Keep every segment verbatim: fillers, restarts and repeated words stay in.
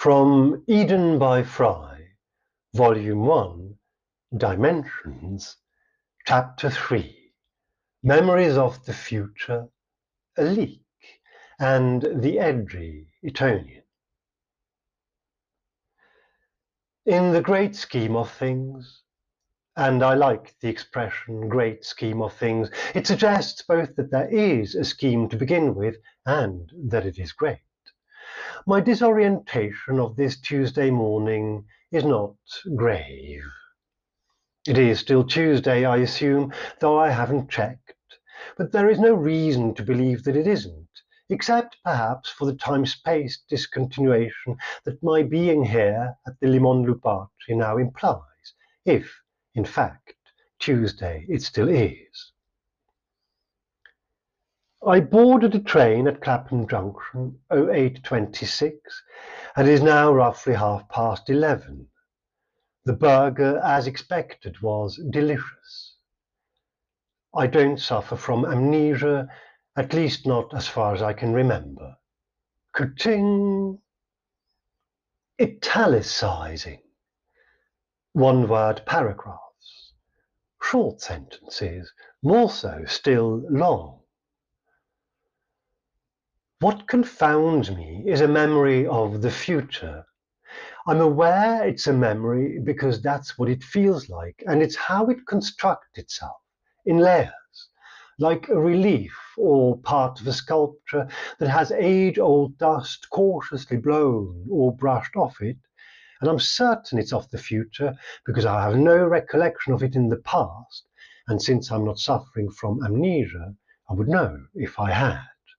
From Eden by Fry, Volume one, Dimensions, Chapter three, Memories of the Future, a Leak, and the Edry Etonian. In the great scheme of things, and I like the expression great scheme of things, it suggests both that there is a scheme to begin with and that it is great. My disorientation of this Tuesday morning is not grave. It is still Tuesday, I assume, though I haven't checked, but there is no reason to believe that it isn't, except perhaps for the time-space discontinuation that my being here at the Limon Lubarci now implies, if, in fact, Tuesday it still is. I boarded a train at Clapham Junction oh eight twenty-six, and it is now roughly half past eleven. The burger, as expected, was delicious. I don't suffer from amnesia, at least not as far as I can remember. Ka-ting! Italicizing. One-word paragraphs. Short sentences, more so still long. What confounds me is a memory of the future. I'm aware it's a memory because that's what it feels like, and it's how it constructs itself, in layers, like a relief or part of a sculpture that has age-old dust cautiously blown or brushed off it, and I'm certain it's of the future because I have no recollection of it in the past, and since I'm not suffering from amnesia, I would know if I had.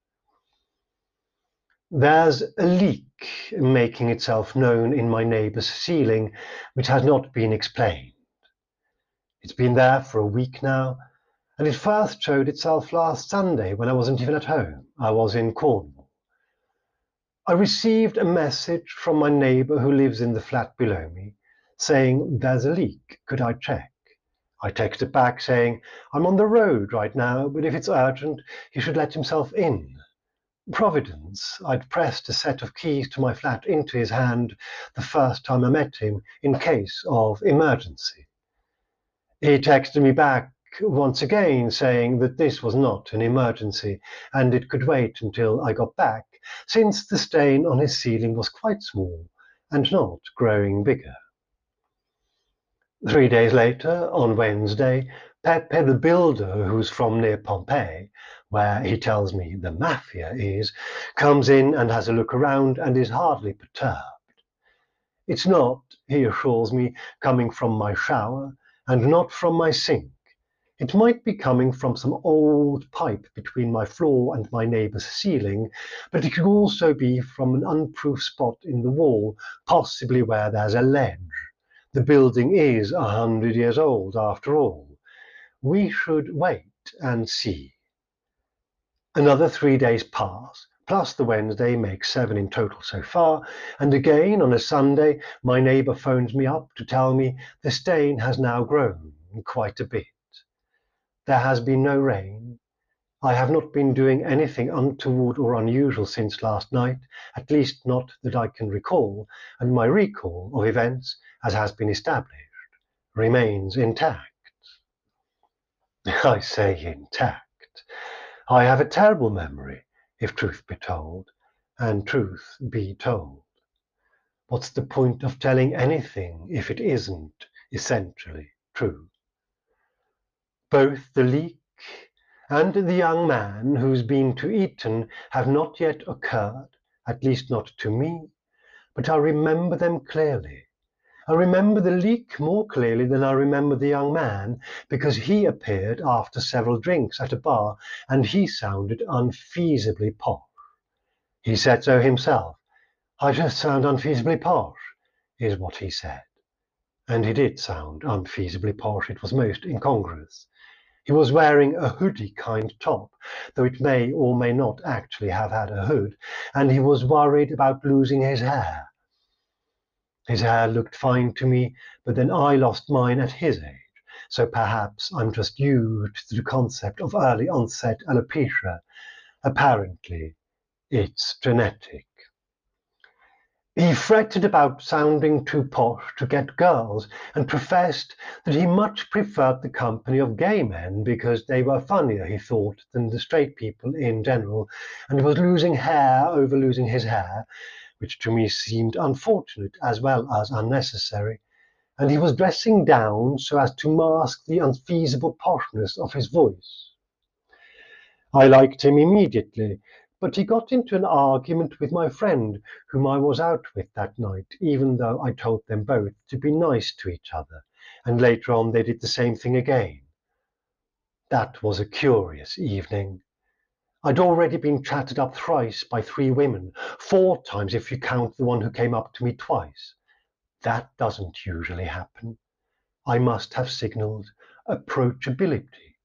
There's a leak making itself known in my neighbour's ceiling, which has not been explained. It's been there for a week now, and it first showed itself last Sunday when I wasn't even at home. I was in Cornwall. I received a message from my neighbour who lives in the flat below me, saying there's a leak, could I check? I texted back saying, I'm on the road right now, but if it's urgent, he should let himself in. Providence, I'd pressed a set of keys to my flat into his hand the first time I met him in case of emergency. He texted me back once again saying that this was not an emergency and it could wait until I got back, since the stain on his ceiling was quite small and not growing bigger. Three days later, on Wednesday, Pepe the builder, who's from near Pompeii, where he tells me the mafia is, comes in and has a look around and is hardly perturbed. It's not, he assures me, coming from my shower and not from my sink. It might be coming from some old pipe between my floor and my neighbour's ceiling, but it could also be from an unproof spot in the wall, possibly where there's a ledge. The building is a hundred years old, after all. We should wait and see. Another three days pass, plus the Wednesday makes seven in total so far, and again on a Sunday my neighbour phones me up to tell me the stain has now grown quite a bit. There has been no rain. I have not been doing anything untoward or unusual since last night, at least not that I can recall, and my recall of events, as has been established, remains intact. I say intact. I have a terrible memory, if truth be told, and truth be told. What's the point of telling anything if it isn't essentially true? Both the leak and the young man who's been to Eton have not yet occurred, at least not to me, but I remember them clearly. I remember the leak more clearly than I remember the young man, because he appeared after several drinks at a bar, and he sounded unfeasibly posh. He said so himself. I just sound unfeasibly posh, is what he said. And he did sound unfeasibly posh. It was most incongruous. He was wearing a hoodie kind top, though it may or may not actually have had a hood, and he was worried about losing his hair. His hair looked fine to me, but then I lost mine at his age, so perhaps I'm just used to the concept of early onset alopecia. Apparently, it's genetic. He fretted about sounding too posh to get girls, and professed that he much preferred the company of gay men because they were funnier, he thought, than the straight people in general, and was losing hair over losing his hair, which to me seemed unfortunate as well as unnecessary, and he was dressing down so as to mask the unfeasible poshness of his voice. I liked him immediately, but he got into an argument with my friend whom I was out with that night, even though I told them both to be nice to each other, and later on they did the same thing again. That was a curious evening. I'd already been chatted up thrice by three women, four times if you count the one who came up to me twice. That doesn't usually happen. I must have signaled approachability.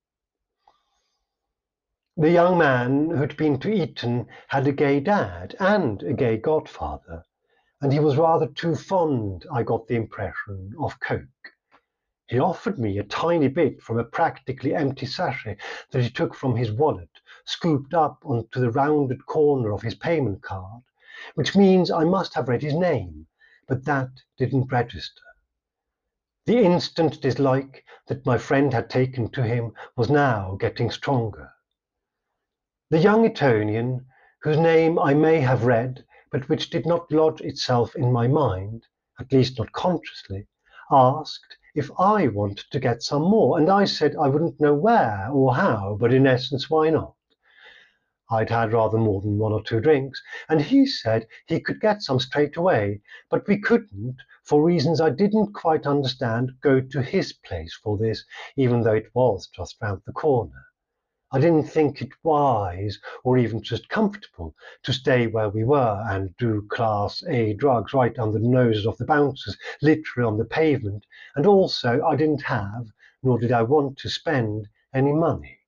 The young man who'd been to Eton had a gay dad and a gay godfather, and he was rather too fond, I got the impression, of coke. He offered me a tiny bit from a practically empty sachet that he took from his wallet, scooped up onto the rounded corner of his payment card, which means I must have read his name, but that didn't register. The instant dislike that my friend had taken to him was now getting stronger. The young Etonian, whose name I may have read, but which did not lodge itself in my mind, at least not consciously, asked if I wanted to get some more, and I said I wouldn't know where or how, but in essence, why not? I'd had rather more than one or two drinks, and he said he could get some straight away, but we couldn't, for reasons I didn't quite understand, go to his place for this, even though it was just round the corner. I didn't think it wise, or even just comfortable, to stay where we were and do Class A drugs right under the noses of the bouncers, literally on the pavement, and also I didn't have, nor did I want to spend, any money.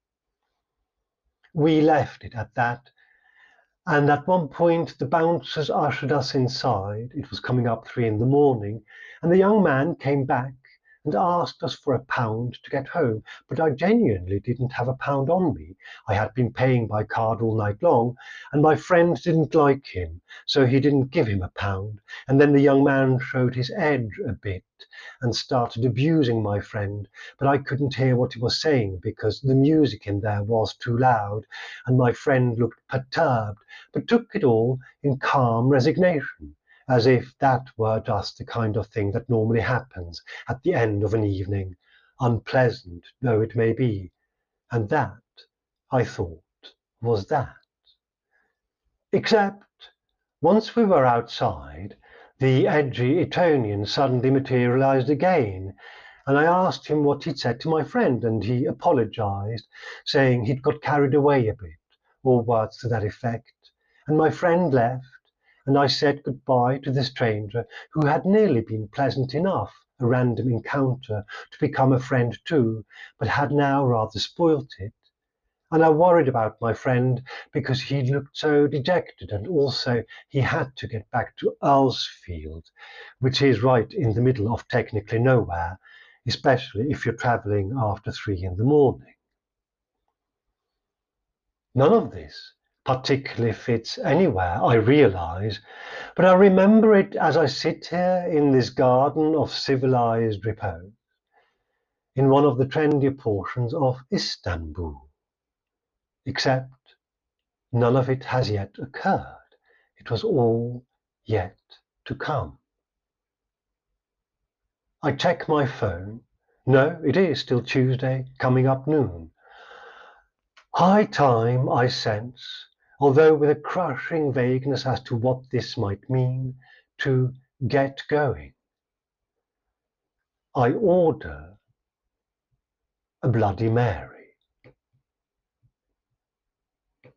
We left it at that, and at one point the bouncers ushered us inside. It was coming up three in the morning, and the young man came back and asked us for a pound to get home, but I genuinely didn't have a pound on me. I had been paying by card all night long, and my friend didn't like him, so he didn't give him a pound, and then the young man showed his edge a bit and started abusing my friend, but I couldn't hear what he was saying because the music in there was too loud, and my friend looked perturbed, but took it all in calm resignation, as if that were just the kind of thing that normally happens at the end of an evening, unpleasant though it may be, and that, I thought, was that. Except, once we were outside, the edgy Etonian suddenly materialized again, and I asked him what he'd said to my friend, and he apologized, saying he'd got carried away a bit, or words to that effect, and my friend left, and I said goodbye to the stranger who had nearly been pleasant enough, a random encounter, to become a friend too, but had now rather spoilt it. And I worried about my friend because he looked so dejected, and also he had to get back to Earlsfield, which is right in the middle of technically nowhere, especially if you're travelling after three in the morning. None of this particularly fits anywhere, I realize, but I remember it as I sit here in this garden of civilized repose, in one of the trendier portions of Istanbul. Except none of it has yet occurred. It was all yet to come. I check my phone. No, it is still Tuesday, coming up noon. High time, I sense, although with a crushing vagueness as to what this might mean, to get going. I order a Bloody Mary.